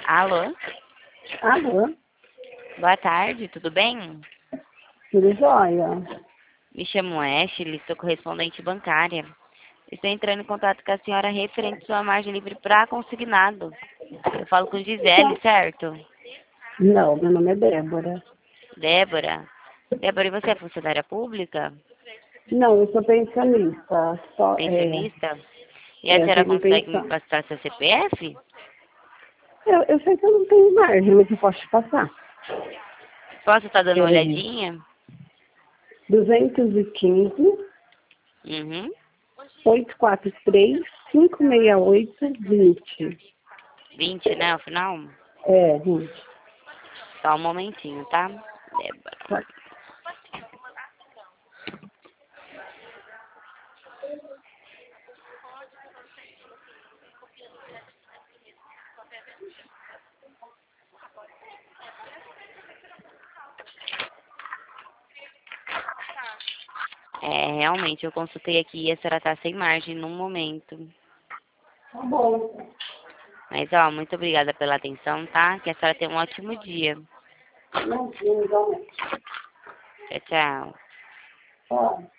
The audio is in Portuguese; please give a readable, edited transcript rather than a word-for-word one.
Alô? Alô? Boa tarde, tudo bem? Tudo jóia? Me chamo Ashley, sou correspondente bancária. Estou entrando em contato com a senhora referente à sua margem livre para consignado. Eu falo com Gisele, certo? Não, meu nome é Débora. Débora? Débora, e você é funcionária pública? Não, eu sou pensionista. Pensionista? E a senhora Tenho consegue me pensão. passar seu CPF? Eu sei que eu não tenho margem, mas eu posso te passar. Posso estar dando uma É olhadinha? 215 Uhum. 843 568 20. 20, né, ao final? É, 20. Só um momentinho, tá? Débora. Tá. É, realmente, eu consultei aqui e a senhora tá sem margem no momento. Tá bom. Mas, ó, muito obrigada pela atenção, tá? Que a senhora tenha um ótimo dia. Imagina, igualmente. Tchau, tchau. Ó.